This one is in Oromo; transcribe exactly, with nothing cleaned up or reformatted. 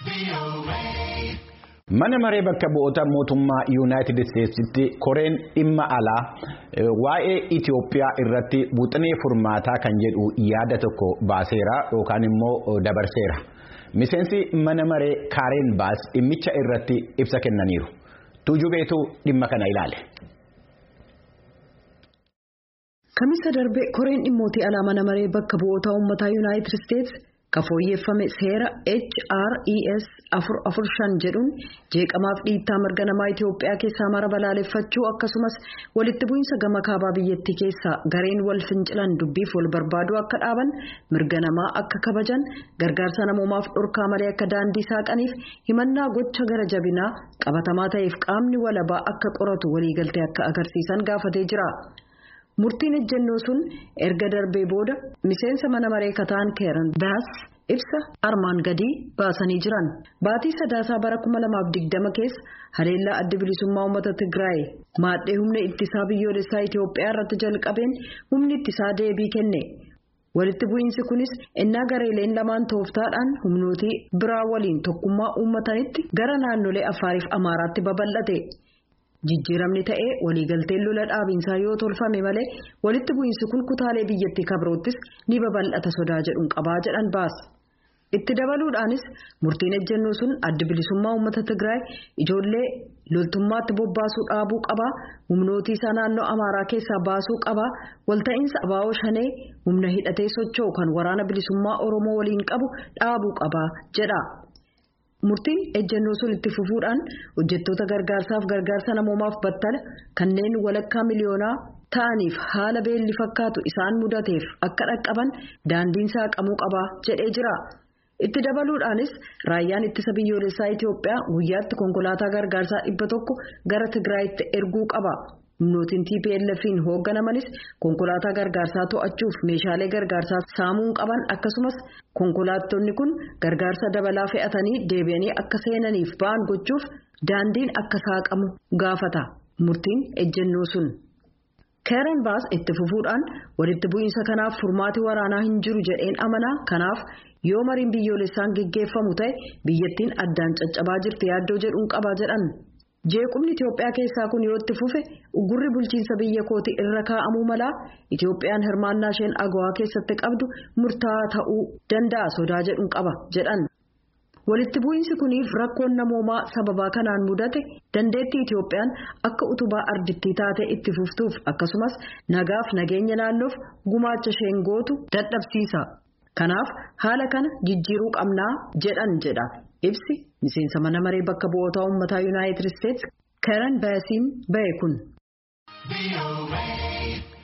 Mana maree bakka bu'oota mootummaa United Statesitti koreen dhimma alaa waa'ee Itoophiyaa irratti buuxinee furmaataa kan jedhu yaada tokko baaseera yookaan immoo dabarseera. Miseensi mana maree Kaaren Baas dhimmicha irratti ibsa kennaniiru. Tujubeetu dhimma kana ilaale. Kamisa darbe koreen dhimmootii alaa mana maree bakka bu'oota uummataa United States kafooyyeffame seera H R E S afur afur shan jedhuun jeeqamaaf dhiittaa mirga namaa Itoophiyaa keessaa mara balaaleffachuu akkasumas walitti bu'iinsa gama kaabaa biyyattii keessaa gareen wal fincilan dubbiif wal barbaaduu akka dhaaban mirga namaa akka kabajan gargaarsa namoomaaf dhorkaa malee akka daandii saaqaniif himannaa gocha gara jabinaa qabatamaa ta'eef qaamni walabaa akka qoratu waliigaltee akka agarsiisan gaafatee jira. Murtiin ejjennoo sun erga darbee booda miseensa mana maree kataan Kaaren Baas ibsa armaan gadii baasanii jiran. Baatii sadaasaa bara kuma lamaaf digdama keessa haleellaa adda bilisummaa uummata Tigraay maadhee humna ittisaa biyyoolessaa Itoophiyaa irratti jalqabeen humni ittisaa deebii kenne. Walitti bu'iinsi kunis ennaa gareeleen lamaan tooftaadhaan humnootii biraa waliin tokkummaa uummatanitti gara naannolee Affaariif Amaaraatti babal'ate. Jijjiiramni ta'ee waliigalteen lola dhaabinsaa yoo tolfame malee walitti bu'iinsi kun kutaalee biyyattii kabroottis ni babal'ata sodaa jedhuun qabaa jedhan Baas. Itti dabaluudhaanis murtiin ejjennoo sun adda bilisummaa uummata Tigraay ijoollee loltummaatti bobbaasuu dhaabuu qabaa, humnootii isaa naannoo Amaaraa keessaa baasuu qabaa, walta'iinsa abaa'oo shanee humna hidhatee socho'u kan waraana bilisummaa Oromoo waliin qabu dhaabuu qabaa jedha. Murtiin ejjennoo sun itti fufuudhaan hojjettoota gargaarsaaf gargaarsa namoomaaf battala kanneen walakkaa miliyoonaa ta'aniif haala beelli fakkaatu isaan mudateef akka dhaqqaban daandiin saaqamuu qabaa jedhee jira. Itti dabaluudhaanis raayyaan ittisa biyyoolessaa Itoophiyaa guyyaatti konkolaataa gargaarsaa dhibba tokko gara Tigraayitti erguu qaba. Humnootiin T P L F'n hoogganamanis konkolaataa gargaarsaa to'achuuf meeshaalee gargaarsaa saamuun qaban akkasumas konkolaattonni kun gargaarsa dabalaa fe'atanii deebi'anii akka seenaniif ba'an gochuuf daandiin akka saaqamu gaafata murtiin ejjennoo sun. Kaaren Baas itti fufuudhaan walitti bu'iinsa kanaaf furmaati waraanaa hin jiru jedheen amanaa kanaaf yoo mariin biyyoolessaan geggeeffamu ta'e biyyattiin addaan caccabaa jirti yaaddoo jedhuun qaba jedhan. Jeequmni Itoophiyaa keessaa kun yoo itti fufe ugurri bulchiinsa biyya kootii irra kaa'amuu mala Itoophiyaan hirmaannaa isheen agawaa keessatti qabdu murtaa'aa ta'uu danda'a sodaa jedhuun qaba jedhan. Walitti bu'iinsi kuniif rakkoon namoomaa sababaa kanaan mudate dandeettii Itoophiyaan akka utubaa ardittii taate itti fuftuuf akkasumas nagaaf nageenya naannoof gumaacha isheen gootu dadhabsiisa. Kanaaf haala kana jijjiiruu qabnaa jedhan jedha. Ibsi miseensa mana maree bakka bu'oota uummataa United States Kaaren Baasiin ba'e kun.